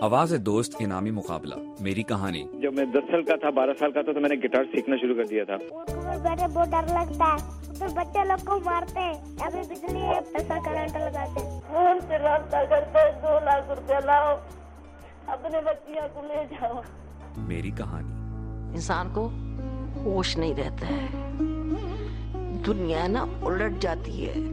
آواز دوست انعامی مقابلہ میری کہانی. جب میں 10 سال کا تھا 12 سال کا تھا تو میں نے گٹار سیکھنا شروع کر دیا تھا. بیٹھے بہت ڈر لگتا ہے, تو بچے لوگ کو مارتے ہیں, ابھی بجلی ایسا کرنٹ لگاتے ہیں, فون سے رابطہ کرتے ہیں, 2 لاکھ روپیہ لاؤ اپنے بچیاں کو لے جاؤ. میری کہانی. انسان کو ہوش نہیں رہتا ہے, دنیا نا الٹ جاتی ہے.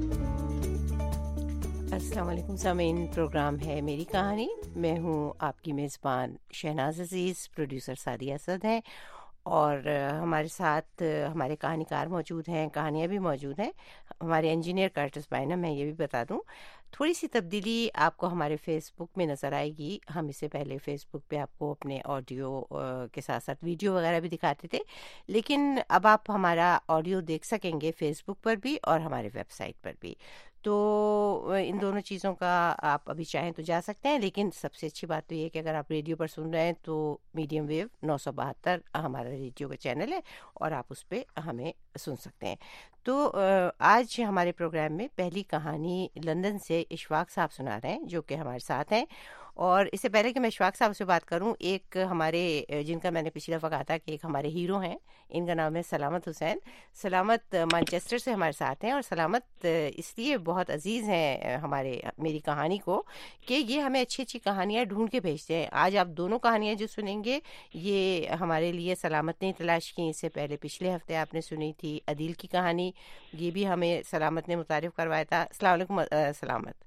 السلام علیکم سامعین, پروگرام ہے میری کہانی. میں ہوں آپ کی میزبان شہناز عزیز, پروڈیوسر سعدیہ اسد ہیں, اور ہمارے ساتھ ہمارے کہانی کار موجود ہیں, کہانیاں بھی موجود ہیں. ہمارے انجینئر کرٹس بائنم ہیں. یہ بھی بتا دوں تھوڑی سی تبدیلی آپ کو ہمارے فیس بک میں نظر آئے گی. ہم اس سے پہلے فیس بک پہ آپ کو اپنے آڈیو کے ساتھ ساتھ ویڈیو وغیرہ بھی دکھاتے تھے, لیکن اب آپ ہمارا آڈیو دیکھ سکیں گے فیس بک پر بھی اور ہمارے ویب سائٹ پر بھی. تو ان دونوں چیزوں کا آپ ابھی چاہیں تو جا سکتے ہیں, لیکن سب سے اچھی بات تو یہ ہے کہ اگر آپ ریڈیو پر سن رہے ہیں تو میڈیم ویو 972 ہمارا ریڈیو کا چینل ہے اور آپ اس پہ ہمیں سن سکتے ہیں. تو آج ہمارے پروگرام میں پہلی کہانی لندن سے اشفاق صاحب سنا رہے ہیں, جو کہ ہمارے ساتھ ہیں. اور اس سے پہلے کہ میں اشفاق صاحب سے بات کروں, ایک ہمارے جن کا میں نے پچھلی دفعہ کہا تھا کہ ایک ہمارے ہیرو ہیں, ان کا نام ہے سلامت حسین. سلامت مانچسٹر سے ہمارے ساتھ ہیں, اور سلامت اس لیے بہت عزیز ہیں ہمارے میری کہانی کو کہ یہ ہمیں اچھی اچھی کہانیاں ڈھونڈ کے بھیجتے ہیں. آج آپ دونوں کہانیاں جو سنیں گے یہ ہمارے لیے سلامت نے تلاش کی. اس سے پہلے پچھلے ہفتے آپ نے سنی تھی عدیل کی کہانی, یہ بھی ہمیں سلامت نے متعارف کروایا تھا. السلام علیکم سلامت.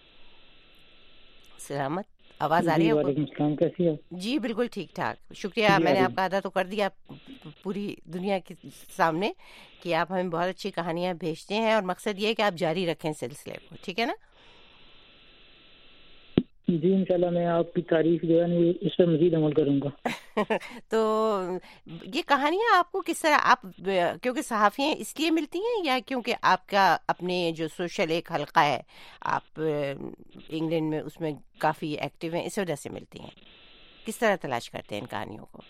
سلامت آواز آ رہی ہے؟ وعلیکم السلام, کیسی ہے؟ جی بالکل ٹھیک ٹھاک, شکریہ. میں نے آپ کا ادا تو کر دیا پوری دنیا کے سامنے کہ آپ ہمیں بہت اچھی کہانیاں بھیجتے ہیں, اور مقصد یہ ہے کہ آپ جاری رکھیں سلسلے کو, ٹھیک ہے نا؟ جی انشاءاللہ میں آپ کی تعریف جو ہے اس پر مزید عمل کروں گا. تو یہ کہانیاں آپ کو کس طرح, آپ کیونکہ صحافی ہیں اس لیے ملتی ہیں, یا کیونکہ آپ کا اپنے جو سوشل ایک حلقہ ہے آپ انگلینڈ میں اس میں کافی ایکٹیو ہیں, اس وجہ سے ملتی ہیں؟ کس طرح تلاش کرتے ہیں ان کہانیوں کو؟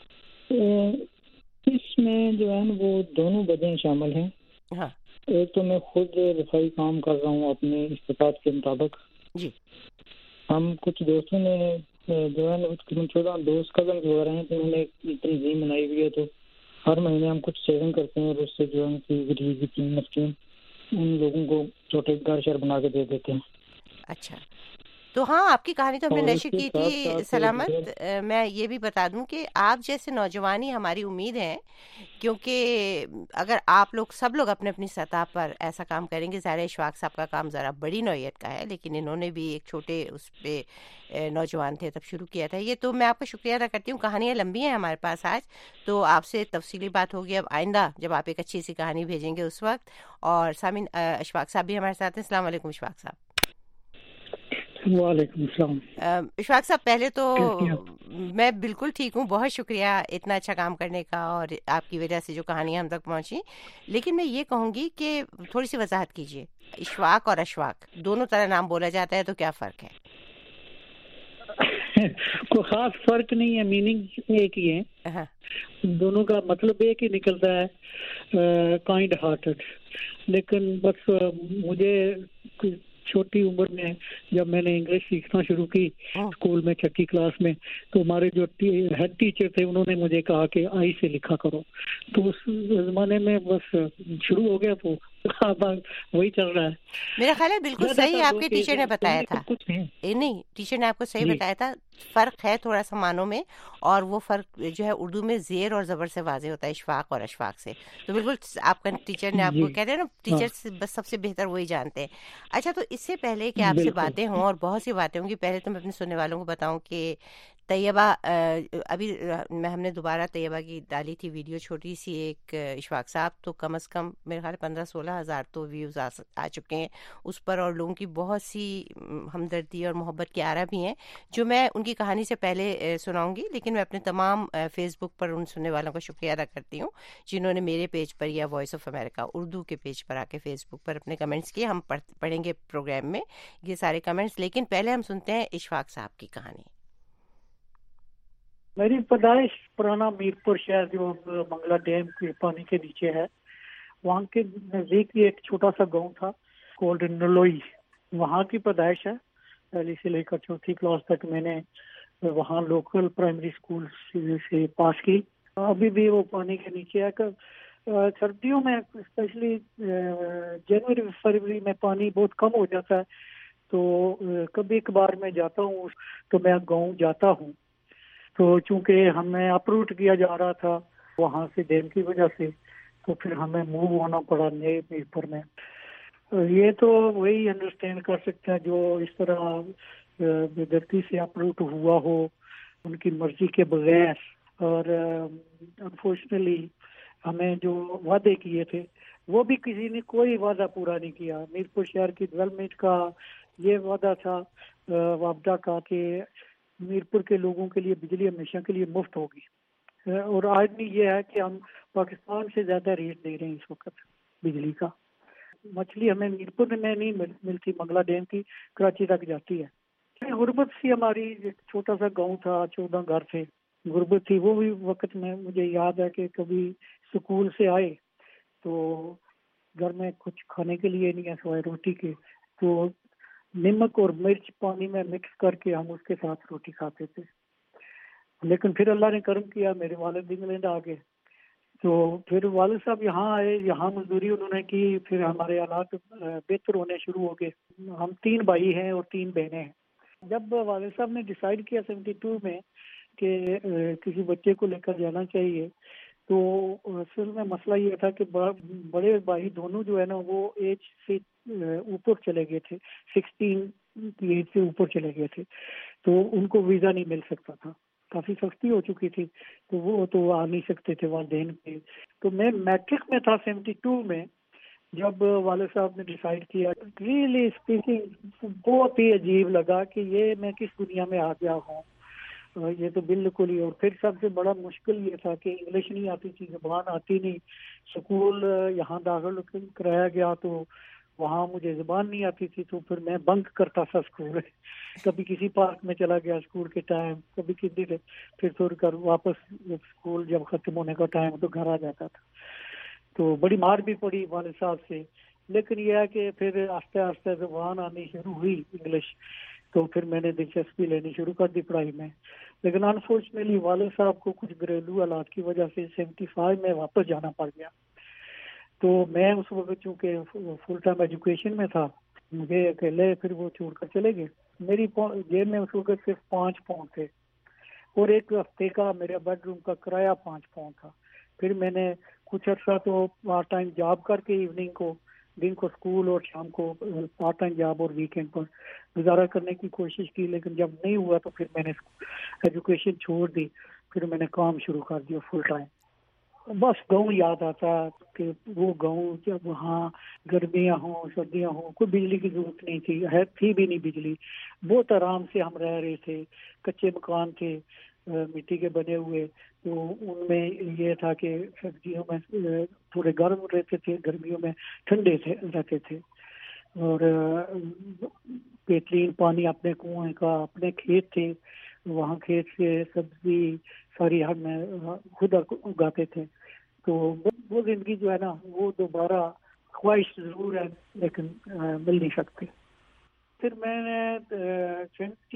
اس میں جو ہے وہ دونوں وجہیں شامل ہیں. ہاں, ایک تو میں خود رفائی کام کر رہا ہوں اپنے استطاعت کے مطابق. جی. ہم کچھ دوستوں نے جو ہے 14 دوست کزن وغیرہ ہیں, تو انہوں نے ایک تنظیم بنائی ہوئی ہے, تو ہر مہینے ہم کچھ سیونگ کرتے ہیں, اور اس سے جو ہے غریب یتیم مسکین ان لوگوں کو چھوٹے گھر شہر بنا کے دے دیتے ہیں. اچھا, تو ہاں آپ کی کہانی تو ہم نے نشر کی تھی. ساتھ سلامت, میں یہ بھی بتا دوں کہ آپ جیسے نوجوان ہی ہماری امید ہے, کیونکہ اگر آپ لوگ سب لوگ اپنے اپنی سطح پر ایسا کام کریں گے. ظاہر اشفاق صاحب کا کام ذرا بڑی نوعیت کا ہے, لیکن انہوں نے بھی ایک چھوٹے اس پہ نوجوان تھے تب شروع کیا تھا یہ. تو میں آپ کا شکریہ ادا کرتی ہوں. کہانیاں لمبی ہیں ہمارے پاس آج, تو آپ سے تفصیلی بات ہوگی اب آئندہ جب آپ ایک اچھی سی کہانی بھیجیں گے اس وقت. اور سامعین اشفاق صاحب بھی ہمارے ساتھ ہیں. السلام علیکم اشفاق صاحب. وعلیکم السلام. اشفاق صاحب پہلے تو میں بالکل ٹھیک ہوں, بہت شکریہ اتنا اچھا کام کرنے کا, اور آپ کی وجہ سے جو کہانیاں ہم تک پہنچی. لیکن میں یہ کہوں گی کہ تھوڑی سی وضاحت کیجیے, اشفاق اور اشفاق دونوں طرح نام بولا جاتا ہے, تو کیا فرق ہے؟ کوئی خاص فرق نہیں ہے, میننگ ایک ہی ہے, دونوں کا مطلب ایک ہی نکلتا ہے, کائنڈ ہارٹڈ. لیکن بس مجھے چھوٹی عمر میں جب میں نے انگلش سیکھنا شروع کی اسکول میں 6ٹھی کلاس میں, تو ہمارے جو ہیڈ ٹیچر تھے انہوں نے مجھے کہا کہ آئی سے لکھا کرو. تو اس زمانے میں بس شروع ہو گیا, تو وہی چل رہا ہے. میرا خیال ہے بالکل صحیح آپ کے ٹیچر نے بتایا تھا. نہیں, ٹیچر نے آپ کو صحیح بتایا تھا. فرق ہے تھوڑا سا معنوں میں, اور وہ فرق جو ہے اردو میں زیر اور زبر سے واضح ہوتا ہے اشفاق اور اشفاق سے. تو بالکل آپ کا ٹیچر نے آپ کو کہتے ہیں نا, ٹیچر بس سب سے بہتر وہی جانتے ہیں. اچھا, تو اس سے پہلے کہ آپ سے باتیں ہوں, اور بہت سی باتیں ہوں گی, پہلے تو میں اپنے سننے والوں کو بتاؤں کہ طیبہ ابھی ہم نے دوبارہ طیبہ کی ڈالی تھی ویڈیو چھوٹی سی ایک اشفاق صاحب, تو کم از کم میرے خیال 15-16 ہزار تو ویوز آ چکے ہیں اس پر, اور لوگوں کی بہت سی ہمدردی اور محبت کے آرا بھی ہیں جو میں ان کی کہانی سے پہلے سناؤں گی. لیکن میں اپنے تمام فیس بک پر ان سننے والوں کا شکریہ ادا کرتی ہوں جنہوں نے میرے پیج پر یا وائس آف امریکہ اردو کے پیج پر آ کے فیس بک پر اپنے کمنٹس کیے. ہم پڑھیں گے پروگرام میں یہ سارے کمنٹس, لیکن پہلے ہم سنتے ہیں اشفاق صاحب کی کہانی. میری پیدائش پرانا میرپور شہر جو منگلا ڈیم کے پانی کے نیچے ہے, وہاں کے نزدیک ہی ایک چھوٹا سا گاؤں تھا کولڈ نلوئی, وہاں کی پیدائش ہے. پہلی سے لے کر 4تھی کلاس تک میں نے وہاں لوکل پرائمری اسکول سے پاس کی. ابھی بھی وہ پانی کے نیچے ہے. سردیوں میں اسپیشلی جنوری فروری میں پانی بہت کم ہو جاتا ہے, تو کبھی کبھار میں جاتا ہوں تو میں گاؤں جاتا ہوں. تو چونکہ ہمیں اپروٹ کیا جا رہا تھا وہاں سے ڈیم کی وجہ سے, تو پھر ہمیں موو ہونا پڑا نئے میرپور میں. یہ تو وہی انڈرسٹینڈ کر سکتے ہیں جو اس طرح بےدردی سے اپروٹ ہوا ہو ان کی مرضی کے بغیر. اور انفارچونیٹلی ہمیں جو وعدے کیے تھے وہ بھی کسی نے کوئی وعدہ پورا نہیں کیا. میرپور شہر کی ڈیولپمنٹ کا یہ وعدہ تھا وابڈا کا کہ میرپور کے لوگوں کے لیے بجلی ہمیشہ کے لیے مفت ہوگی, اور آج بھی یہ ہے کہ ہم پاکستان سے زیادہ ریٹ دے رہے ہیں اس وقت بجلی کا. مچھلی ہمیں میرپور میں نہیں ملتی, منگلا ڈیم کی کراچی تک جاتی ہے. غربت سی ہماری, ایک چھوٹا سا گاؤں تھا, 14 گھر تھے, غربت تھی. وہ بھی وقت میں مجھے یاد ہے کہ کبھی سکول سے آئے تو گھر میں کچھ کھانے کے لیے نہیں ہے سوائے روٹی کے, تو نمک اور مرچ پانی میں مکس کر کے ہم اس کے ساتھ روٹی کھاتے تھے. لیکن پھر اللہ نے کرم کیا, میرے والد انگلینڈ آ گئے, تو پھر والد صاحب یہاں آئے, یہاں مزدوری انہوں نے کی. پھر ہمارے حالات بہتر ہونے شروع ہو گئے. ہم 3 بھائی ہیں اور 3 بہنیں ہیں. جب والد صاحب نے ڈیسائیڈ کیا 72 میں کہ کسی بچے کو لے کر جانا چاہیے, تو اصل میں مسئلہ یہ تھا کہ بڑے بھائی دونوں جو ہے نا وہ ایج سے اوپر چلے گئے تھے, 16 کی ایج سے اوپر چلے گئے تھے, تو ان کو ویزا نہیں مل سکتا تھا. کافی سختی ہو چکی تھی, تو وہ تو آ نہیں سکتے تھے والدین پہ. تو میں میٹرک میں تھا 72 میں, جب والد صاحب نے ڈیسائیڈ کیا. ریئلی اسپیکنگ بہت ہی عجیب لگا کہ یہ میں کس دنیا میں آ گیا ہوں, یہ تو بالکل ہی. اور پھر سب سے بڑا مشکل یہ تھا کہ انگلش نہیں آتی تھی, زبان آتی نہیں. سکول یہاں داخل کرایا گیا تو وہاں مجھے زبان نہیں آتی تھی, تو پھر میں بنک کرتا تھا اسکول. کبھی کسی پارک میں چلا گیا اسکول کے ٹائم, کبھی کسی سے, پھر چھوڑ کر واپس اسکول جب ختم ہونے کا ٹائم تو گھر آ جاتا تھا. تو بڑی مار بھی پڑی والد صاحب سے, لیکن یہ ہے کہ پھر آہستہ آہستہ زبان آنی شروع ہوئی انگلش, تو پھر میں نے دلچسپی لینی شروع کر دی پڑھائی میں. لیکن انفارچونیٹلی والد صاحب کو کچھ گھریلو حالات کی وجہ سے 75 میں واپس جانا پڑ گیا. تو میں اس وقت چونکہ فل ٹائم ایجوکیشن میں تھا, مجھے اکیلے پھر وہ چھوڑ کر چلے گئے. میری جیب میں اس وقت صرف 5 پاؤنڈ تھے, اور ایک ہفتے کا میرے بیڈ روم کا کرایہ 5 پاؤنڈ تھا. پھر میں نے کچھ عرصہ تو پارٹ ٹائم جاب کر کے ایوننگ کو, دن کو اسکول اور شام کو پارٹ ٹائم جاب اور ویکینڈ پر گزارا کرنے کی کوشش کی. لیکن جب نہیں ہوا تو پھر میں نے ایجوکیشن چھوڑ دی, پھر میں نے کام شروع کر دیا فل ٹائم. بس گاؤں یاد آتا کہ وہ گاؤں جب وہاں گرمیاں ہوں سردیاں ہوں, کوئی بجلی کی ضرورت نہیں تھی بھی نہیں بجلی. بہت آرام سے ہم رہ رہے تھے. کچے مکان تھے مٹی کے بنے ہوئے, تو ان میں یہ تھا کہ سردیوں میں تھوڑے گرم رہتے تھے, گرمیوں میں ٹھنڈے رہتے تھے. اور بہترین پانی اپنے کنویں کا, اپنے کھیت تھے, وہاں کھیت سے سبزی ساری ہم خود اگاتے تھے. تو وہ زندگی جو ہے نا وہ دوبارہ خواہش ضرور ہے لیکن مل نہیں سکتی. پھر میں نے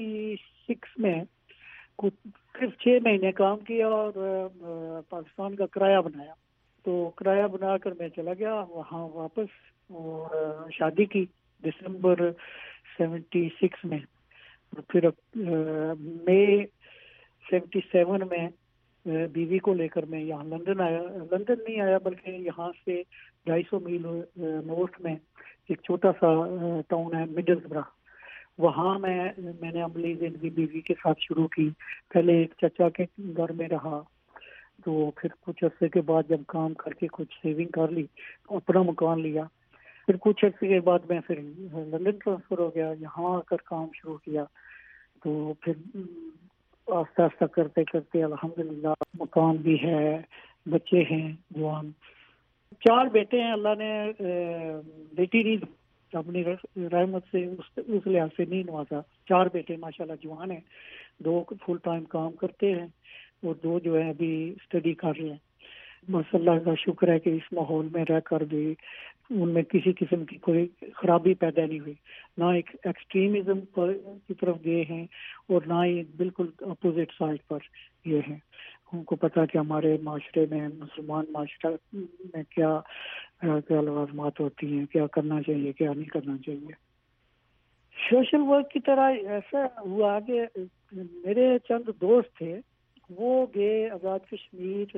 26 میں صرف 6 مہینے کام کیا اور پاکستان کا کرایہ بنایا. تو کرایہ بنا کر میں چلا گیا وہاں واپس, اور شادی کی دسمبر 76 میں. پھر مئی 77 میں بیوی کو لے کر میں یہاں لندن آیا. لندن نہیں آیا بلکہ یہاں سے 250 میل نارتھ میں ایک چھوٹا سا ٹاؤن ہے مڈلسبرا, وہاں میں نے عملی زندگی بیوی کے ساتھ شروع کی. پہلے ایک چچا کے گھر میں رہا, تو پھر کچھ عرصے کے بعد جب کام کر کے کچھ سیونگ کر لی, اپنا مکان لیا. پھر کچھ عرصے کے بعد میں پھر لندن ٹرانسفر ہو گیا, یہاں آ کر کام شروع کیا. تو پھر آہستہ آہستہ کرتے کرتے الحمدللہ مکان بھی ہے, بچے ہیں جوان. 4 بیٹے ہیں, اللہ نے بیٹی نہیں اپنی رحمت سے اس لحاظ سے نہیں نوازا. 4 بیٹے ماشاءاللہ جوان ہیں, 2 فل ٹائم کام کرتے ہیں اور 2 جو ہے ابھی اسٹڈی کر رہے ہیں. بس اللہ کا شکر ہے کہ اس ماحول میں رہ کر بھی ان میں کسی قسم کی کوئی خرابی پیدا نہیں ہوئی، نہ ایک ایکسٹریمزم کی طرف گئے ہیں اور نہ ہی بالکل اپوزٹ سائڈ پر یہ ہیں۔ ان کو پتا کہ ہمارے معاشرے میں، مسلمان معاشرے میں کیا لوازمات ہوتی ہیں، کیا کرنا چاہیے، کیا نہیں کرنا چاہیے۔ سوشل ورک کی طرح ایسا ہوا کہ میرے چند دوست تھے، وہ گئے آزاد کشمیر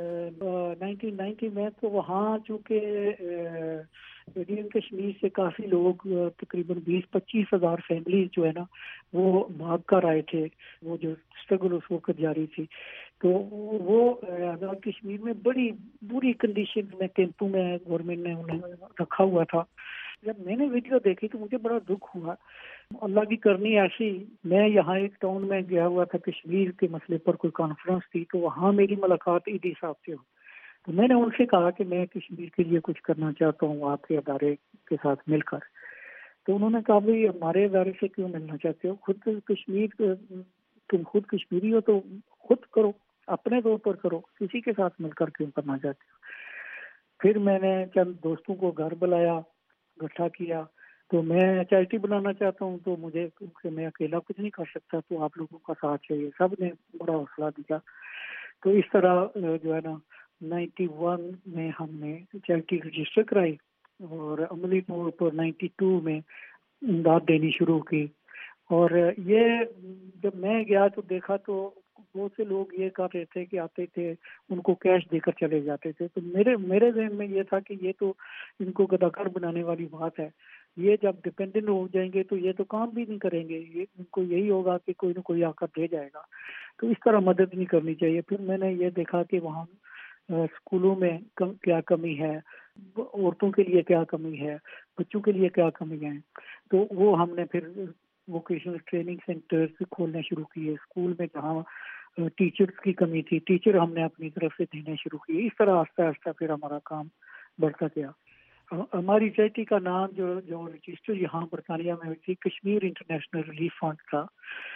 1990 میں، تو وہاں چونکہ انڈین کشمیر سے کافی لوگ، تقریباً 20-25 ہزار فیملیز جو ہے نا وہ بھاگ کر آئے تھے، وہ جو اسٹرگل اس وقت جاری تھی، تو وہ آزاد کشمیر میں بڑی بری کنڈیشن میں کیمپوں میں گورنمنٹ نے انہیں رکھا ہوا تھا۔ جب میں نے ویڈیو دیکھی تو مجھے بڑا دکھ ہوا۔ اللہ کی کرنی ایسی، میں یہاں ایک ٹاؤن میں گیا ہوا تھا، کشمیر کے مسئلے پر کوئی کانفرنس تھی، تو وہاں میری ملاقات ایڈی صاحب سے ہوئی، تو میں نے ان سے کہا کہ میں کشمیر کے لیے کچھ کرنا چاہتا ہوں آپ کے ادارے کے ساتھ مل کر۔ تو انہوں نے کہا بھائی ہمارے ادارے سے کیوں ملنا چاہتے ہو، خود کشمیر، تم خود کشمیری ہو تو خود کرو، اپنے طور پر کرو، کسی کے ساتھ مل کر کیوں کرنا چاہتے ہو۔ پھر میں نے چند دوستوں کو گھر بلایا، اکٹھا کیا، تو میں چیریٹی بنانا چاہتا ہوں، تو مجھے کہ میں اکیلا کچھ نہیں کر سکتا، تو آپ لوگوں کا ساتھ چاہیے۔ سب نے بڑا حوصلہ دیا، تو اس طرح جو ہے نا 91 میں ہم نے چیریٹی رجسٹر کرائی اور عملی طور پر 92 میں امداد دینی شروع کی۔ اور یہ جب میں گیا تو دیکھا تو بہت سے لوگ یہ کر رہے تھے کہ آتے تھے ان کو کیش دے کر چلے جاتے تھے، تو میرے ذہن میں یہ تھا کہ یہ تو ان کو گداکار بنانے والی بات ہے، یہ جب ڈپینڈنٹ ہو جائیں گے تو یہ تو کام بھی نہیں کریں گے، یہ ان کو یہی ہوگا کہ کوئی نہ کوئی آ کر دے جائے گا، تو اس طرح مدد نہیں کرنی چاہیے۔ پھر میں نے یہ دیکھا کہ وہاں اسکولوں میں کیا کمی ہے، عورتوں کے لیے کیا کمی ہے، بچوں کے لیے کیا کمی ہے، تو وہ ہم نے پھر ووکیشنل ٹریننگ سینٹرز کھولنے شروع کیے۔ اسکول میں جہاں ٹیچرز کی کمی تھی، ٹیچر ہم نے اپنی طرف سے دینے شروع کیے۔ اس طرح آہستہ آہستہ پھر ہمارا کام بڑھتا گیا۔ ہماری چیریٹی کا نام جو رجسٹر یہاں برطانیہ میں تھی، کشمیر انٹرنیشنل ریلیف فنڈ تھا۔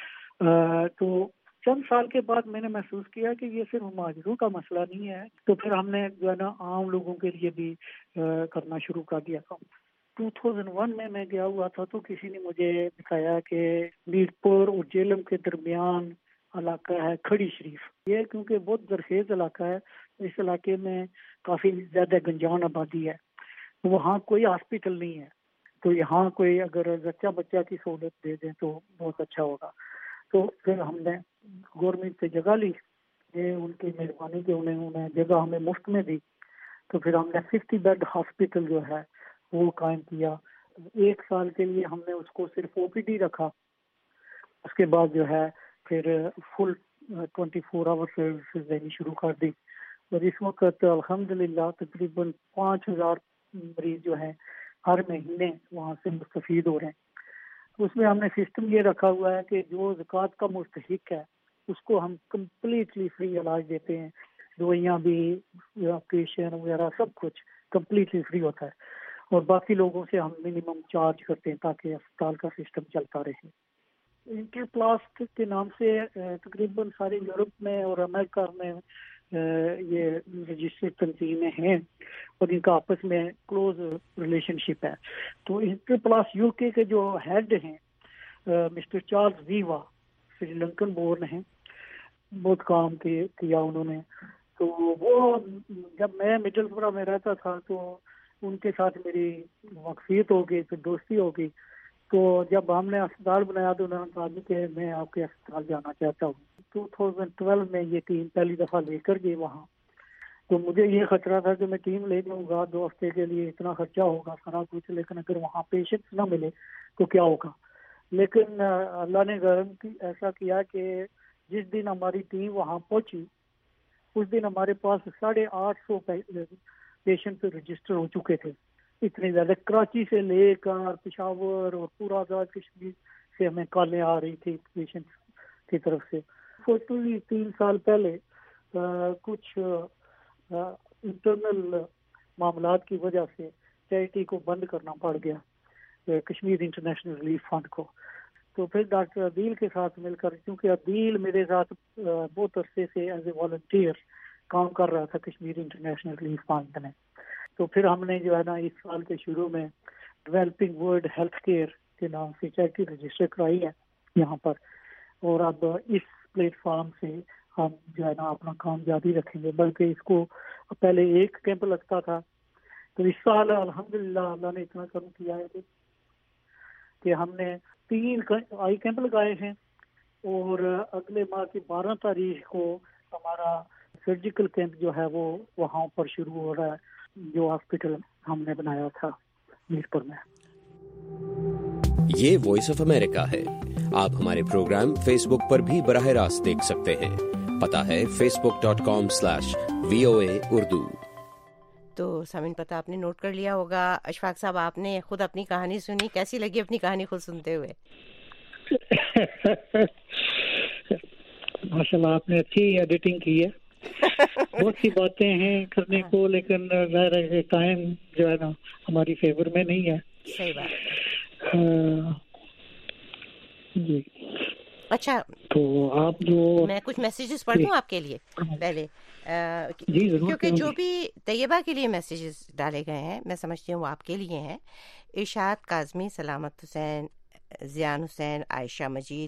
تو چند سال کے بعد میں نے محسوس کیا کہ یہ صرف مہاجروں کا مسئلہ نہیں ہے، تو پھر ہم نے جو ہے نا عام لوگوں کے لیے بھی کرنا شروع کر دیا تھا۔ 2001 میں گیا ہوا تھا، تو کسی نے مجھے بتایا کہ میٹ پور اور جیلم کے درمیان علاقہ ہے کھڑی شریف، یہ کیونکہ بہت زرخیز علاقہ ہے، اس علاقے میں کافی زیادہ گنجان آبادی ہے، وہاں کوئی ہاسپٹل نہیں ہے، تو یہاں کوئی اگر زچہ بچہ کی سہولت دے دیں تو بہت اچھا ہوگا۔ تو پھر ہم نے گورنمنٹ سے جگہ لی، یہ ان کی مہربانی کہ انہیں جگہ ہمیں مفت میں دی، تو پھر ہم نے 50 بیڈ ہاسپٹل جو ہے وہ قائم کیا۔ 1 سال کے لیے ہم نے اس کو صرف او پی ڈی رکھا، اس کے بعد جو ہے پھر فل 24 آور سروسز دینی شروع کر دی، اور اس وقت الحمدللہ تقریباً 5000 مریض جو ہیں ہر مہینے وہاں سے مستفید ہو رہے ہیں۔ اس میں ہم نے سسٹم یہ رکھا ہوا ہے کہ جو زکوٰۃ کا مستحق ہے اس کو ہم کمپلیٹلی فری علاج دیتے ہیں، دوائیاں بھی، آپریشن وغیرہ سب کچھ کمپلیٹلی فری ہوتا ہے، اور باقی لوگوں سے ہم منیمم چارج کرتے ہیں تاکہ اسپتال کا سسٹم چلتا رہے۔ انٹرپلاسٹ کے نام سے تقریباً سارے یورپ میں اور امریکہ میں یہ رجسٹرڈ تنظیمیں ہیں اور ان کا آپس میں کلوز ریلیشن شپ ہے۔ تو انٹرپلاسٹ یو کے جو ہیڈ ہیں mister Charles Viva, Sri Lankan born ہیں، بہت کام کیا انہوں نے۔ تو وہ جب میں مڈل برا میں رہتا تھا تو ان کے ساتھ میری واقفیت ہو گئی، پھر دوستی ہو گئی، تو جب ہم نے اسپتال بنایا تو انہوں نے کہا کہ میں آپ کے اسپتال جانا چاہتا ہوں۔ 2012 میں یہ ٹیم پہلی دفعہ لے کر گئی وہاں، تو مجھے یہ خطرہ تھا کہ میں ٹیم لے جاؤں گا 2 ہفتے کے لیے، اتنا خرچہ ہوگا سارا کچھ، لیکن اگر وہاں پیشنٹس نہ ملے تو کیا ہوگا۔ لیکن اللہ نے ایسا کیا کہ جس دن ہماری ٹیم وہاں پہنچی اس دن ہمارے پاس 850 پیشنٹ رجسٹر ہو چکے تھے، اتنے زیادہ۔ کراچی سے لے کر پشاور اور پورا آزاد کشمیر سے ہمیں کالیں آ رہی تھی پیشنٹ کی طرف سے۔ 3 سال پہلے کچھ انٹرنل معاملات کی وجہ سے چیریٹی کو بند کرنا پڑ گیا، کشمیر انٹرنیشنل ریلیف فنڈ کو۔ تو پھر ڈاکٹر عدیل کے ساتھ مل کر، کیونکہ عدیل میرے ساتھ بہت عرصے سے ایز اے والنٹیئر کام کر رہا تھا کشمیر انٹرنیشنل ریلیف فنڈ میں، تو پھر ہم نے جو ہے نا اس سال کے شروع میں ڈیولپنگ ورلڈ ہیلتھ کیئر کے نام سے چیریٹی رجسٹر کرائی ہے یہاں پر, اور اب اس پلیٹ فارم سے ہم جو ہے نا اپنا کام جاری رکھیں گے. بلکہ اس کو پہلے ایک کیمپ لگتا تھا, تو اس سال الحمدللہ اللہ نے اتنا کرم کیا ہے کہ ہم نے 3 آئی کیمپ لگائے ہیں, اور اگلے ماہ کی 12 تاریخ کو ہمارا سرجیکل کیمپ جو ہے وہ وہاں پر شروع ہو رہا ہے, جو ہاسپٹل ہم نے بنایا تھا میر پور میں. یہ وائس آف امریکہ ہے. آپ ہمارے پروگرام فیس بک پر بھی براہ راست دیکھ سکتے ہیں. پتہ ہے facebook.com/VOA Urdu. تو سامعین پتہ آپ نے نوٹ کر لیا ہوگا. اشفاق صاحب, آپ نے خود اپنی کہانی سنی, کیسی لگی اپنی کہانی خود سنتے ہوئے؟ ماشاءاللہ آپ نے اچھی ایڈیٹنگ کی ہے. بہت سی باتیں ہیں کرنے کو, لیکن ظاہر ہے ٹائم جو ہے نا ہماری فیور میں نہیں ہے. صحیح بات. جی اچھا, تو آپ جو میں کچھ میسیجز پڑھ دوں آپ کے لیے پہلے, کیونکہ جو بھی طیبہ کے لیے میسیجز ڈالے گئے ہیں میں سمجھتی ہوں وہ آپ کے لیے ہیں. ارشاد کاظمی, سلامت حسین, زیان حسین, عائشہ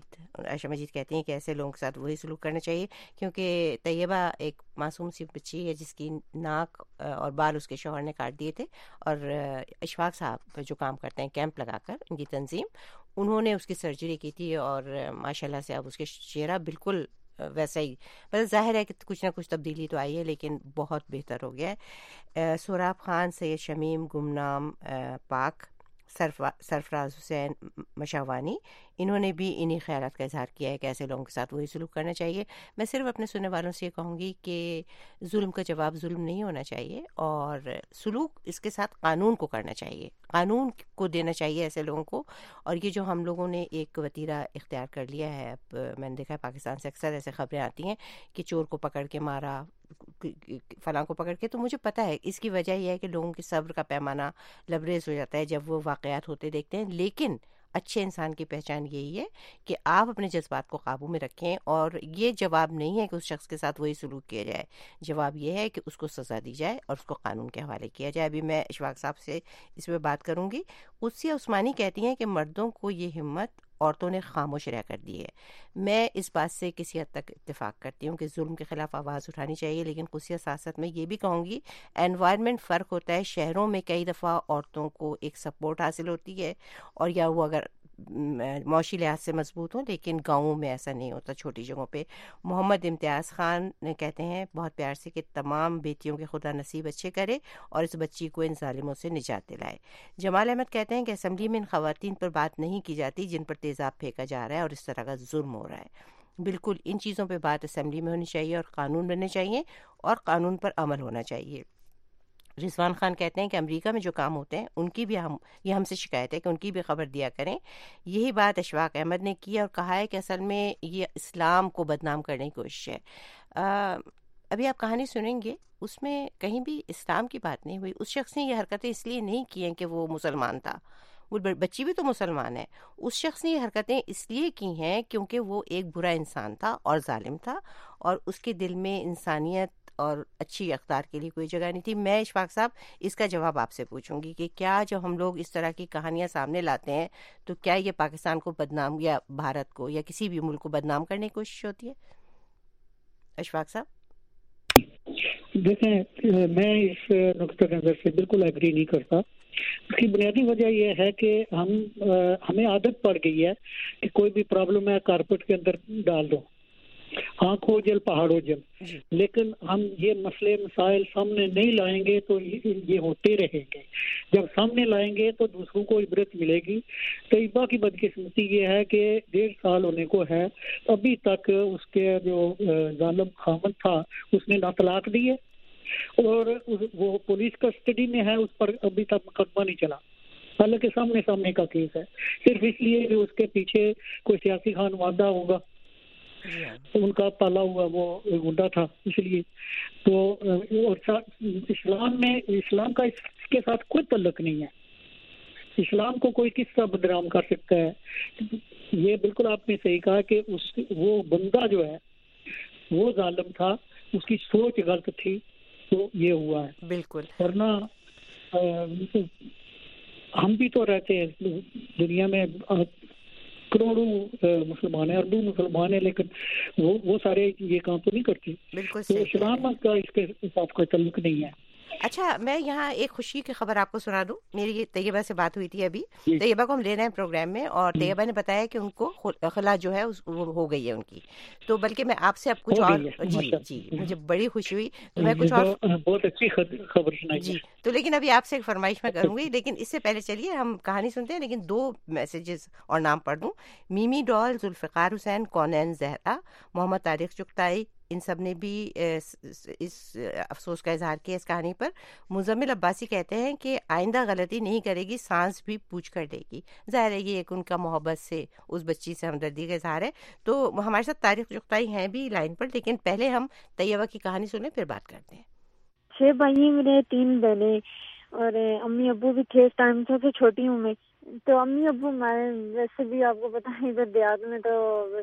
مجید کہتی ہیں کہ ایسے لوگوں کے ساتھ وہی سلوک کرنا چاہیے, کیونکہ طیبہ ایک معصوم سی بچی ہے جس کی ناک اور بال اس کے شوہر نے کاٹ دیے تھے, اور اشفاق صاحب جو کام کرتے ہیں کیمپ لگا کر, ان کی تنظیم, انہوں نے اس کی سرجری کی تھی, اور ماشاءاللہ سے اب اس کے چہرہ بالکل ویسا ہی, بس ظاہر ہے کہ کچھ نہ کچھ تبدیلی تو آئی ہے لیکن بہت بہتر ہو گیا ہے. سوراب خان, سید شمیم, گمنام پاک, سرفراز حسین مشاوانی, انہوں نے بھی انہی خیالات کا اظہار کیا ہے کہ ایسے لوگوں کے ساتھ وہی سلوک کرنا چاہیے. میں صرف اپنے سننے والوں سے یہ کہوں گی کہ ظلم کا جواب ظلم نہیں ہونا چاہیے, اور سلوک اس کے ساتھ قانون کو کرنا چاہیے, قانون کو دینا چاہیے ایسے لوگوں کو. اور یہ جو ہم لوگوں نے ایک وتیرہ اختیار کر لیا ہے, اب میں نے دیکھا ہے پاکستان سے اکثر ایسے خبریں آتی ہیں کہ چور کو پکڑ کے مارا, فلاں کو پکڑ کے, تو مجھے پتہ ہے اس کی وجہ یہ ہے کہ لوگوں کی صبر کا پیمانہ لبریز ہو جاتا ہے جب وہ واقعات ہوتے دیکھتے ہیں. لیکن اچھے انسان کی پہچان یہی ہے کہ آپ اپنے جذبات کو قابو میں رکھیں, اور یہ جواب نہیں ہے کہ اس شخص کے ساتھ وہی سلوک کیا جائے, جواب یہ ہے کہ اس کو سزا دی جائے اور اس کو قانون کے حوالے کیا جائے. ابھی میں اشفاق صاحب سے اس پہ بات کروں گی. قدسیہ عثمانی کہتی ہیں کہ مردوں کو یہ ہمت عورتوں نے خاموش رہ کر دی ہے. میں اس بات سے کسی حد تک اتفاق کرتی ہوں کہ ظلم کے خلاف آواز اٹھانی چاہیے, لیکن قدسیہ سیاست میں یہ بھی کہوں گی انوائرمنٹ فرق ہوتا ہے. شہروں میں کئی دفعہ عورتوں کو ایک سپورٹ حاصل ہوتی ہے, اور یا وہ اگر معاشی لحاظ سے مضبوط ہوں, لیکن گاؤں میں ایسا نہیں ہوتا, چھوٹی جگہوں پہ. محمد امتیاز خان کہتے ہیں بہت پیار سے کہ تمام بیٹیوں کے خدا نصیب اچھے کرے اور اس بچی کو ان ظالموں سے نجات دلائے. جمال احمد کہتے ہیں کہ اسمبلی میں ان خواتین پر بات نہیں کی جاتی جن پر تیزاب پھینکا جا رہا ہے اور اس طرح کا ظلم ہو رہا ہے. بالکل ان چیزوں پہ بات اسمبلی میں ہونی چاہیے, اور قانون بننے چاہیے, اور قانون پر عمل ہونا چاہیے. رضوان خان کہتے ہیں کہ امریکہ میں جو کام ہوتے ہیں ان کی بھی ہم سے شکایت ہے کہ ان کی بھی خبر دیا کریں. یہی بات اشفاق احمد نے کی اور کہا ہے کہ اصل میں یہ اسلام کو بدنام کرنے کی کوشش ہے. ابھی آپ کہانی سنیں گے, اس میں کہیں بھی اسلام کی بات نہیں ہوئی. اس شخص نے یہ حرکتیں اس لیے نہیں کی ہیں کہ وہ مسلمان تھا, وہ بچی بھی تو مسلمان ہے. اس شخص نے یہ حرکتیں اس لیے کی ہیں کیونکہ وہ ایک برا انسان تھا اور ظالم تھا, اور اس کے دل میں انسانیت اور اچھی اقدار کے لیے کوئی جگہ نہیں تھی. میں اشفاق صاحب اس کا جواب آپ سے پوچھوں گی کہ کیا جب ہم لوگ اس طرح کی کہانیاں سامنے لاتے ہیں تو کیا یہ پاکستان کو بدنام, یا بھارت کو, یا کسی بھی ملک کو بدنام کرنے کی کوشش ہوتی ہے؟ اشفاق صاحب دیکھیں, میں اس نقطہ نظر سے بالکل ایگری نہیں کرتا. اس کی بنیادی وجہ یہ ہے کہ ہمیں عادت پڑ گئی ہے کہ کوئی بھی پرابلم ہے کارپیٹ کے اندر ڈال دو, آنکھ ہو جل پہاڑ ہو جل. لیکن ہم یہ مسئلے مسائل سامنے نہیں لائیں گے تو یہ ہوتے رہیں گے. جب سامنے لائیں گے تو دوسروں کو عبرت ملے گی. طیبہ کی بدقسمتی یہ ہے کہ 1.5 سال ہونے کو ہے, ابھی تک اس کے جو ظالم خامد تھا اس نے نہ طلاق دی ہے, اور وہ پولیس کسٹڈی میں ہے, اس پر ابھی تک مقدمہ نہیں چلا, حالانکہ سامنے کا کیس ہے. صرف اس لیے کہ اس کے پیچھے کوئی سیاسی خانوادہ ہوگا, ان کا پالا ہوا وہ گنڈا تھا, اس لیے. تو اسلام کا اس کے ساتھ کوئی تعلق نہیں ہے. اسلام کو کوئی کس طرح بدنام کر سکتا ہے؟ یہ بالکل آپ نے صحیح کہا کہ وہ بندہ جو ہے وہ ظالم تھا, اس کی سوچ غلط تھی, تو یہ ہوا ہے. بالکل. ورنہ ہم بھی تو رہتے ہیں دنیا میں کروڑوں مسلمان ہیں، اربوں مسلمان ہیں، لیکن وہ سارے یہ کام تو نہیں کرتے. بالکل تو اسلام کا اس کے ساتھ کوئی تعلق نہیں ہے. اچھا، میں یہاں ایک خوشی کی خبر آپ کو سنا دوں. میری طیبہ سے بات ہوئی تھی ابھی. طیبہ کو ہم لے رہے ہیں پروگرام میں، اور طیبہ نے بتایا کہ ان کو خلا جو ہے وہ ہو گئی ہے ان کی. تو بلکہ میں آپ سے اب کچھ اور جی مجھے بڑی خوشی ہوئی، تو میں کچھ اور بہت اچھی خبر سنائی جی. تو لیکن ابھی آپ سے ایک فرمائش میں کروں گی، لیکن اس سے پہلے چلیے ہم کہانی سنتے ہیں. لیکن 2 میسیجز اور نام پڑھ دوں. میمی ڈال، ذوالفقار حسین، کونین زہرا، محمد طارق چغتائی، ان سب نے بھی اس افسوس کا اظہار کیا اس کہانی پر. مزمل عباسی کہتے ہیں کہ آئندہ غلطی نہیں کرے گی، سانس بھی پوچھ کر دے گی. ظاہر ہے یہ ایک ان کا محبت سے اس بچی سے ہمدردی کا اظہار ہے. تو ہمارے ساتھ طارق چغتائی ہیں بھی لائن پر، لیکن پہلے ہم طیبہ کی کہانی سنیں پھر بات کرتے ہیں. 6 بھائی میرے، 3 بہنیں، اور امی ابو بھی تھے اس ٹائم. سب سے چھوٹی ہوں میں. تو امی ابو ہمارے ویسے بھی آپ کو پتہ ہے ادھر دیہات میں تو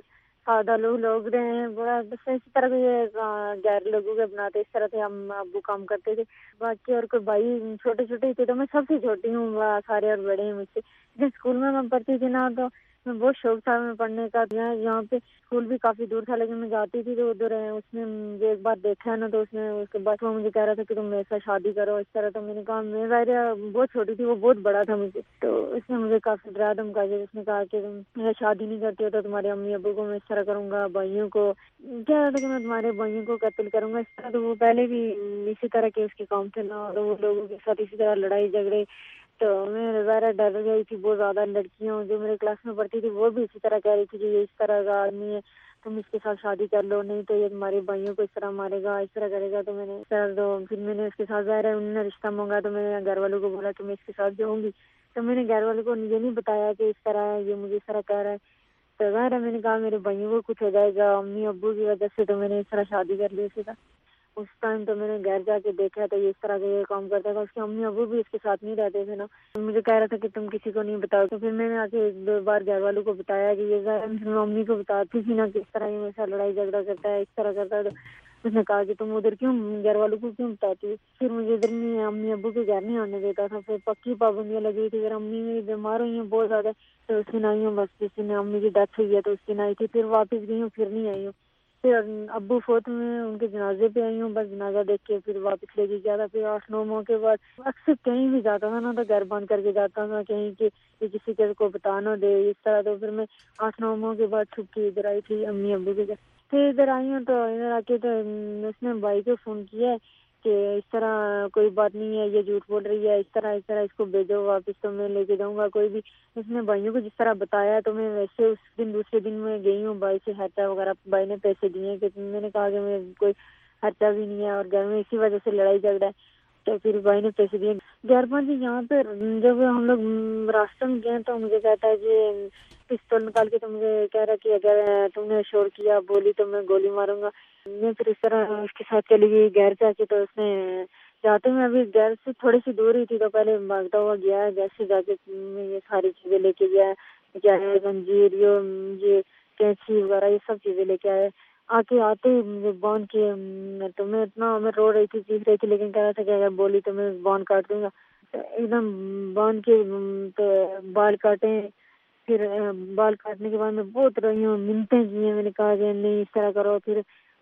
سادہ لوگ رہے ہیں. بڑا بس اسی طرح کے یہ غیر لوگوں کے بناتے، اس طرح سے ہم ابو کام کرتے تھے. باقی اور کوئی بھائی چھوٹے چھوٹے تھے، تو میں سب سے چھوٹی ہوں، سارے اور بڑے ہیں مجھ سے. لیکن اسکول میں پڑھتی تھی نا، تو میں بہت شوق تھا میں پڑھنے کا. یہاں پہ اسکول بھی کافی دور تھا، لیکن میں جاتی تھی تو ادھر اس نے مجھے ایک بار دیکھا ہے نا، تو اس کے بعد وہ مجھے کہہ رہا تھا کہ تم میرے ساتھ شادی کرو اس طرح. تو میں نے کہا میں بہت چھوٹی تھی، وہ بہت بڑا تھا مجھے. تو اس نے مجھے کافی ڈرا دھمکا کے اس نے کہا کہ تم میرا شادی نہیں کرتی ہو تو تمہارے امی ابو کو میں اس طرح کروں گا، بھائیوں کو کہہ رہا تھا کہ میں تمہارے بھائیوں کو قتل کروں گا اس طرح. تو وہ پہلے بھی اسی طرح کے اس کے کام تھے نا، اور وہ لوگوں کے ساتھ اسی طرح لڑائی جھگڑے. تو میں ظاہر ڈر گئی تھی بہت زیادہ. لڑکیاں جو میرے کلاس میں پڑھتی تھی وہ بھی اسی طرح کہہ رہی تھی کہ یہ اس طرح کا آدمی ہے، تم اس کے ساتھ شادی کر لو، نہیں تو یہ تمہارے بھائیوں کو اس طرح مارے گا، اس طرح کرے گا. تو میں نے پھر میں نے اس کے ساتھ ظاہر ہے انہوں نے رشتہ مانگا. تو میں نے گھر والوں کو بولا کہ میں اس کے ساتھ جاؤں گی. تو میں نے گھر والوں کو یہ نہیں بتایا کہ اس طرح ہے، یہ مجھے اس طرح کہہ رہا ہے. تو ظاہر ہے میں نے کہا میرے بھائیوں کو کچھ ہو جائے گا امی ابو کی وجہ سے. تو میں نے اس طرح شادی کر لی اسی طرح. اس ٹائم تو میں نے گھر جا کے دیکھا تو یہ اس طرح کا یہ کام کرتا تھا. اس کے امی ابو بھی اس کے ساتھ نہیں رہتے تھے نا. مجھے کہہ رہا تھا کہ تم کسی کو نہیں بتاؤ. تو پھر میں نے آ کے 1-2 بار گھر والوں کو بتایا کہ یہ میں امی کو بتاتی تھی نا کہ اس طرح یہ میرے ساتھ لڑائی جھگڑا کرتا ہے، اس طرح کرتا ہے. تو اس نے کہا کہ تم ادھر کیوں گھر والوں کو کیوں بتاتی. پھر مجھے ادھر نہیں امی ابو کے گھر نہیں آنے دیتا تھا. پھر پکی پابندیاں لگی تھی. پھر امی میری بیمار ہوئی ہیں بہت زیادہ، تو اس دن آئی ہوں بس. جس دن امی کی ڈیتھ ہوئی ہے تو اس دن آئی تھی. پھر واپس گئی ہوں، پھر نہیں آئی ہوں. پھر ابو فوت میں ان کے جنازے پہ آئی ہوں، بس جنازہ دیکھ کے پھر واپس لے کے گیا تھا. پھر 8-9 ماہ کے بعد اکثر کہیں بھی جاتا تھا نا تو گھر بند کر کے جاتا تھا کہیں کہ کسی کے کو بتا نہ دے اس طرح. تو پھر میں 8-9 ماہ کے بعد چھپ کے ادھر آئی تھی امی ابو کے گھر. پھر ادھر آئی ہوں تو ادھر آ کے تو اس نے بھائی کو فون کیا ہے کہ اس طرح کوئی بات نہیں ہے، یہ جھوٹ بول رہی ہے، اس طرح اس کو بھیجو واپس تو میں لے کے جاؤں گا کوئی بھی. اس نے بھائیوں کو جس طرح بتایا تو میں ویسے اس دن دوسرے دن میں گئی ہوں بھائی سے خرچہ وغیرہ. بھائی نے پیسے دیے کہ میں نے کہا کہ میں کوئی خرچہ بھی نہیں ہے اور گھر میں اسی وجہ سے لڑائی جھگڑا ہے. تو پھر بھائی نے پیسے دیے. گیربان جی یہاں پہ جب ہم لوگ راستے میں گئے تو مجھے کہتا ہے کہ پستول نکال کے تو مجھے کہہ رہا کہ اگر تم نے شور کیا بولی تو میں گولی ماروں گا. میں پھر اس طرح اس کے ساتھ چلی گئی گھر جا کے. تو اس نے جاتے میں ابھی گھر سے تھوڑی سی دور ہی تھی تو پہلے بھاگتا ہوا گیا ہے گھر سے جا کے. یہ ساری چیزیں لے کے گیا ہے، کیا ہے زنجیر، یہ کینچی وغیرہ یہ سب چیزیں لے کے آئے. آتے مجھے باندھ کے تو میں رو رہی تھی، چیخ رہی تھی، لیکن کہہ رہا تھا کہ اگر بولی تو میں باندھ کاٹ دوں گا. ایک دم باندھ کے تو بال کاٹے. پھر بال کاٹنے کے بعد میں بہت روئی ہوں، منتیں کی ہیں. میں نے کہا کہ نہیں اس طرح کرو. پھر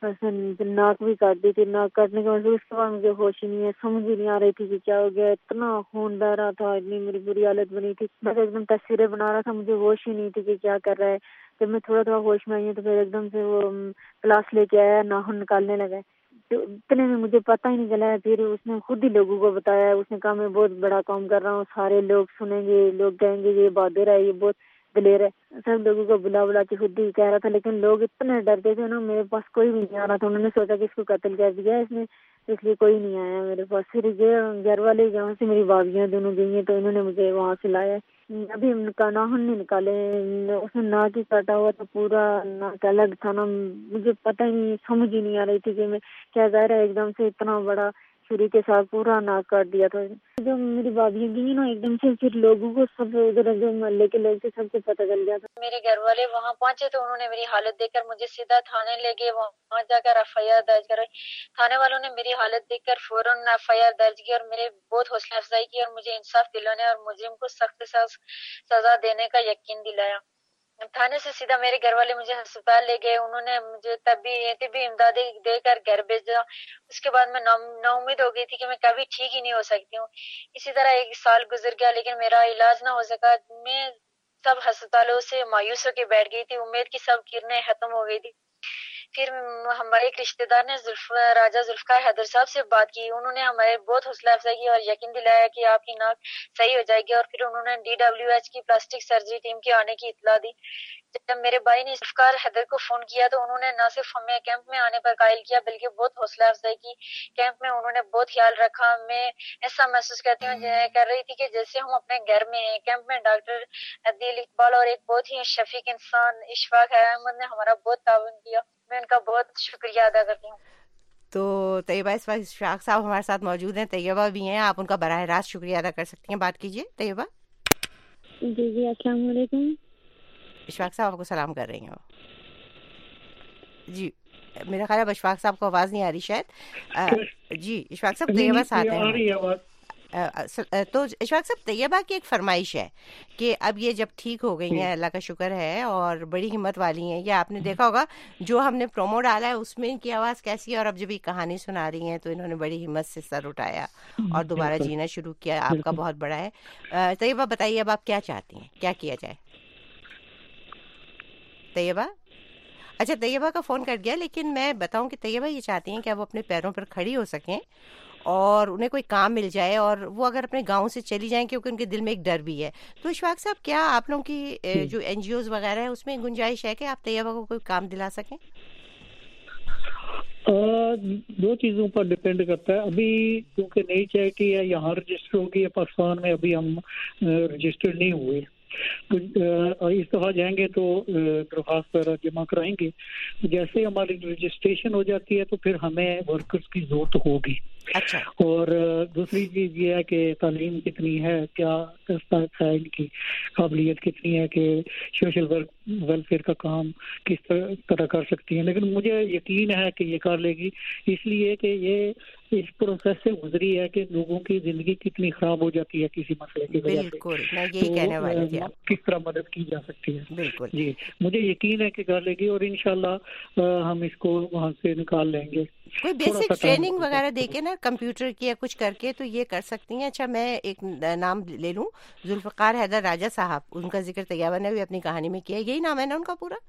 ناک بھی کاٹ دی تھی. ناک کاٹنے کے بعد اس کے بعد مجھے ہوش ہی نہیں ہے، سمجھ ہی نہیں آ رہی تھی کہ کیا ہو گیا. اتنا خون بہ رہا تھا، اتنی میری بری حالت بنی تھی. بس ایک دم تصویریں بنا رہا تھا، مجھے ہوش ہی نہیں تھی کہ کیا کر رہا ہے. جب میں تھوڑا ہوش میں آئی ہوں تو پھر ایک دم سے وہ پلاس لے کے آیا، ناخن نکالنے لگا. اتنے میں مجھے پتہ ہی نہیں چلا ہے. پھر اس نے خود ہی لوگوں کو بتایا. اس نے کہا میں بہت بڑا کام کر رہا ہوں، سارے لوگ سنیں گے، لوگ کہیں گے یہ بہادر ہے، یہ بہت دلیر ہے. سب لوگوں کو بلا کے خود ہی کہہ رہا تھا. لیکن لوگ اتنے ڈرتے تھے نا، میرے پاس کوئی بھی نہیں آ رہا تھا. انہوں نے سوچا کہ اس کو قتل کر دیا اس نے، اس لیے کوئی نہیں آیا میرے پاس. پھر گھر والے جہاں سے میری بھابیاں دونوں گئی ہیں تو انہوں نے مجھے وہاں سے لایا. ابھی ناخن نہیں نکالے. اس نے ناک ہی کاٹا ہوا تھا، پورا ناک الگ تھا نا. مجھے پتہ ہی نہیں، سمجھ ہی نہیں آ رہی تھی کہ میں کیا ظاہر ہے ایک دم سے اتنا بڑا چھری کے ساتھ پورا ناک کاٹ دیا تھا. جو میری بھابھی گئی نا ایک دم سے پھر لوگوں کو سب ادھر جو محلے کے لوگ تھے سب کو پتہ چل گیا تھا. میرے گھر والے وہاں پہنچے تو انہوں نے میری حالت دیکھ کر مجھے سیدھا تھانے لے گئے. وہاں جا کر FIR درج کرائی. تھانے والوں نے میری حالت دیکھ کر فوراً FIR درج کی اور میرے بہت حوصلہ افزائی کی اور مجھے انصاف دلانے اور مجرم کو سخت سزا دینے کا یقین دلایا. تھانے سے سیدھا میرے گھر والے مجھے ہسپتال لے گئے. انہوں نے مجھے طبی امداد دے کر گھر بھیجا. اس کے بعد میں نا امید ہو گئی تھی کہ میں کبھی ٹھیک ہی نہیں ہو سکتی ہوں. اسی طرح 1 سال گزر گیا لیکن میرا علاج نہ ہو سکا. میں سب ہسپتالوں سے مایوس ہو کے بیٹھ گئی تھی. امید کی سب کرنیں ختم ہو گئی تھی. پھر ہمارے ایک رشتہ دار نے راجہ ذوالفقار حیدر صاحب سے بات کی. انہوں نے ہمارے بہت حوصلہ افزائی کی اور یقین دلایا کہ آپ کی ناک صحیح ہو جائے گی. اور پھر انہوں نے DWH کی پلاسٹک سرجری ٹیم کے آنے کی اطلاع دی. جب میرے بھائی نے ذوالفقار حیدر کو فون کیا تو انہوں نے نہ صرف ہمیں کیمپ میں آنے پر قائل کیا بلکہ بہت حوصلہ افزائی کی. کیمپ میں انہوں نے بہت خیال رکھا. میں ایسا محسوس کر رہی تھی کہ جیسے ہم اپنے گھر میں ہیں. کیمپ میں ڈاکٹر عدیل اقبال اور ایک بہت ہی شفیق انسان اشفاق احمد نے ہمارا بہت تعاون کیا. میں ان کا بہت شکریہ ادا کرتی ہوں. تو طیبہ اس وقت اشفاق صاحب ہمارے ساتھ موجود ہیں. طیبہ بھی ہیں, آپ ان کا براہ راست شکریہ ادا کر سکتی ہیں. بات کیجیے طیبہ. جی السلام علیکم. اشفاق صاحب آپ کو سلام کر رہی ہوں. جی میرا خیال ہے اشفاق صاحب کو آواز نہیں آ رہی شاید. جی اشفاق صاحب طیبہ ساتھ ہیں. تو اشفاق صاحب طیبہ کی ایک فرمائش ہے کہ اب یہ جب ٹھیک ہو گئی ہیں, اللہ کا شکر ہے, اور بڑی ہمت والی ہیں. یہ آپ نے دیکھا ہوگا جو ہم نے پرومو ڈالا ہے اس میں ان کی آواز کیسی ہے, اور اب جب یہ کہانی سنا رہی ہیں تو انہوں نے بڑی ہمت سے سر اٹھایا اور دوبارہ جینا شروع کیا. آپ کا بہت بڑا ہے. طیبہ بتائیے اب آپ کیا چاہتی ہیں, کیا کیا جائے؟ طیبہ, اچھا طیبہ کا فون کٹ گیا, لیکن میں بتاؤں کہ طیبہ یہ چاہتی ہیں کہ اب اپنے پیروں پر کھڑی ہو سکیں اور انہیں کوئی کام مل جائے, اور وہ اگر اپنے گاؤں سے چلی جائیں کیونکہ ان کے دل میں ایک ڈر بھی ہے. تو اشفاق صاحب کیا آپ لوگوں کی جو NGOs وغیرہ ہے اس میں گنجائش ہے کہ آپ طیبہ کو کوئی کام دلا سکیں؟ 2 چیزوں پر ڈپینڈ کرتا ہے. ابھی کیونکہ نئی چیریٹی ہے, یہاں رجسٹر ہوگی, پاکستان میں ابھی ہم رجسٹر نہیں ہوئے. تو اس دفعہ جائیں گے تو درخواست وغیرہ جمع کرائیں گے. جیسے ہماری رجسٹریشن ہو جاتی ہے تو پھر ہمیں ورکرز کی ضرورت ہوگی. اچھا. اور دوسری چیز یہ ہے کہ تعلیم کتنی ہے, کیا ہے ان کی قابلیت کتنی ہے کہ سوشل ویلفیئر کا کام کس طرح کر سکتی ہیں. لیکن مجھے یقین ہے کہ یہ کر لے گی, اس لیے کہ یہ اس پروسیس سے گزری ہے کہ لوگوں کی زندگی کتنی خراب ہو جاتی ہے کسی مسئلے کی وجہ سے. بالکل, میں یہی کہنے والی تھی, کس طرح مدد کی جا سکتی ہے. بالکل جی, مجھے یقین ہے کہ کر لے گی, اور انشاءاللہ ہم اس کو وہاں سے نکال لیں گے. کوئی بیسک ٹریننگ وغیرہ دے کے نا, کمپیوٹر کی یا کچھ کر کے, تو یہ کر سکتی ہیں. اچھا میں ایک نام لے لوں, ذوالفقار حیدر راجہ صاحب, ان کا ذکر طیبہ نے بھی اپنی کہانی میں کیا. یہی نام ہے نا ان کا پورا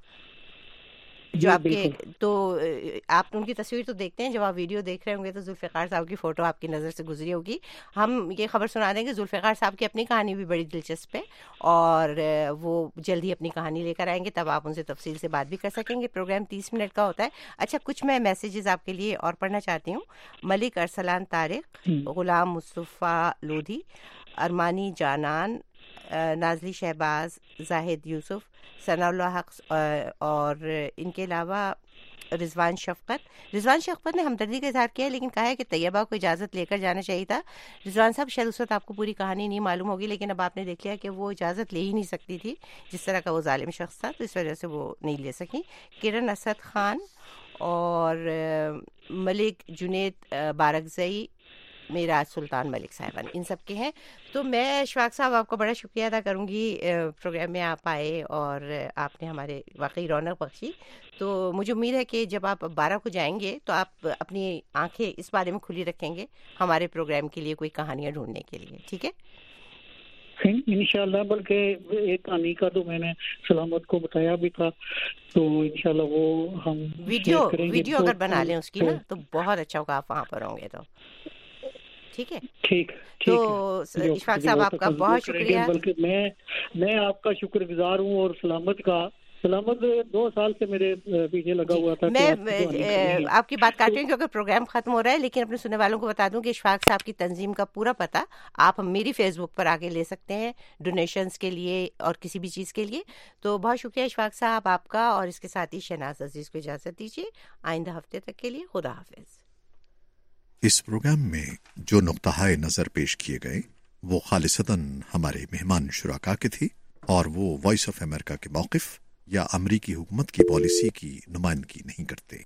جو آپ کے؟ تو آپ ان کی تصویر تو دیکھتے ہیں, جب آپ ویڈیو دیکھ رہے ہوں گے تو ذوالفقار صاحب کی فوٹو آپ کی نظر سے گزری ہوگی. ہم یہ خبر سنا دیں کہ ذوالفقار صاحب کی اپنی کہانی بھی بڑی دلچسپ ہے, اور وہ جلد ہی اپنی کہانی لے کر آئیں گے, تب آپ ان سے تفصیل سے بات بھی کر سکیں گے. پروگرام 30 منٹ کا ہوتا ہے. اچھا کچھ میں میسیجز آپ کے لیے اور پڑھنا چاہتی ہوں. ملک ارسلان طارق, غلام مصطفیٰ لودھی, ارمانی جانان, نازلی شہباز, زاہد یوسف, ثناء اللہ حق, اور ان کے علاوہ رضوان شفقت نے ہمدردی کا اظہار کیا ہے, لیکن کہا ہے کہ طیبہ کو اجازت لے کر جانا چاہیے تھا. رضوان صاحب شاید اس وقت آپ کو پوری کہانی نہیں معلوم ہوگی, لیکن اب آپ نے دیکھ لیا کہ وہ اجازت لے ہی نہیں سکتی تھی جس طرح کا وہ ظالم شخص تھا, تو اس وجہ سے وہ نہیں لے سکی. کرن اسد خان اور ملک جنید بارکزئی, میراج سلطان ملک صاحبان, ان سب کے ہیں. تو میں اشفاق صاحب آپ کا بڑا شکریہ ادا کروں گی, پروگرام میں آپ آئے اور آپ نے ہمارے واقعی رونق بخشی. تو مجھے امید ہے کہ جب آپ 12 کو جائیں گے تو آپ اپنی آنکھیں اس بارے میں کھلی رکھیں گے ہمارے پروگرام کے لیے کوئی کہانیاں ڈھونڈنے کے لیے, ٹھیک ہے؟ انشاءاللہ. بلکہ ایک کہانی کا تو میں نے سلامت کو بتایا بھی تھا, تو انشاءاللہ وہ ہم ویڈیو اگر بنا لیں اس کی نا تو بہت اچھا ہوگا, آپ وہاں پر ہوں گے تو. ٹھیک ہے, ٹھیک. تو اشفاق صاحب آپ کا بہت شکریہ. بلکہ میں آپ کا شکر گزار ہوں, اور سلامت 2 سال سے میرے پیچھے لگا ہوا تھا. میں آپ کی بات کاٹ رہی ہوں کیونکہ پروگرام ختم ہو رہا ہے, لیکن اپنے سننے والوں کو بتا دوں کہ اشفاق صاحب کی تنظیم کا پورا پتہ آپ میری فیس بک پر آگے لے سکتے ہیں ڈونیشنز کے لیے اور کسی بھی چیز کے لیے. تو بہت شکریہ اشفاق صاحب آپ کا, اور اس کے ساتھ ہی شہناز عزیز کو اجازت دیجیے آئندہ ہفتے تک کے لیے. خدا حافظ. इस प्रोग्राम में जो नुक्ता नज़र पेश किए गए वो खालिसतन हमारे मेहमान शुराका के थे और वो वॉइस ऑफ अमेरिका के मौक़िफ़ या अमरीकी हुकूमत की पॉलिसी की नुमाइंदगी नहीं करते।